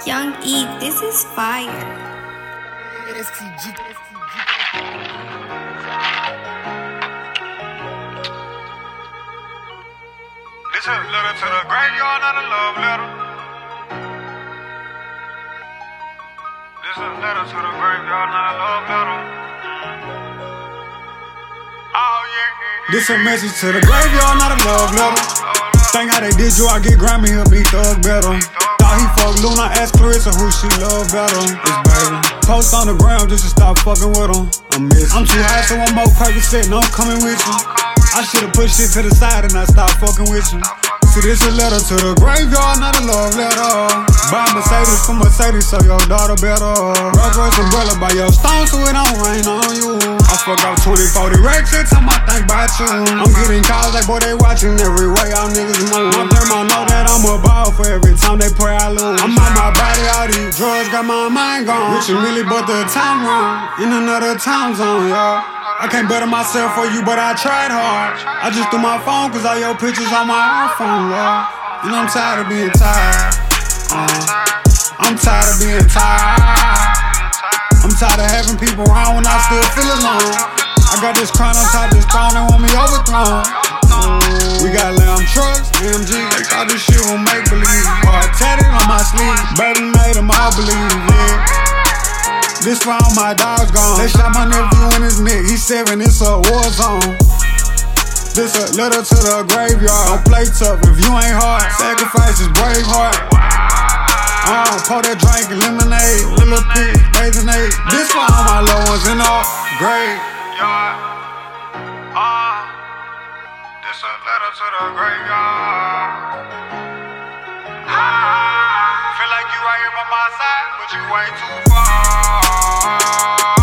Young E, this is fire. STG. This a letter to the graveyard, not a love letter. This a letter to the graveyard, not a love letter. Oh yeah. This a message to the graveyard, not a love letter. Think how they did you, I get Grammy, help me thug better. Thought he fucked Luna, asked Clarissa who she love better. It's baby. Post on the ground just to stop fucking with him. I'm too high, so one more Percocet, no I'm coming with you. I should've pushed it to the side and I stopped fucking with you. See, this a letter to the graveyard, not a love letter. Buy Mercedes for Mercedes, so your daughter better. Rolls Royce umbrella by your stone, so it don't rain on you. I fuck up 20-40 racks every time I think about you. I'm getting calls like, boy, they watching every way y'all niggas move. My grandma know that I'm a ball for every time they pray I lose. I'm out my body, all these drugs got my mind gone. Rich and Millie, but the time wrong. In another time zone, y'all. I can't better myself for you, but I tried hard. I just threw my phone, cause all your pictures on my iPhone, y'all. And I'm tired of being tired. I'm tired of being tired. I'm tired of having people around when I still feel alone. I got this crown on top of this throne, they want me overthrown. We got lamb trucks, AMG, they thought this shit was make believe. Hard tatted on my sleeve, baby made them all believe, yeah. This for all my dogs gone. They shot my nephew in his neck, he's 7, it's a war zone. This a letter to the graveyard. Don't play tough if you ain't hard. Sacrifice is brave heart. Pour that drink and lemonade, little pig, Basinade. This for all my loved ones in the graveyard. This a letter to the graveyard. Feel like you right here by my side, but you way too far.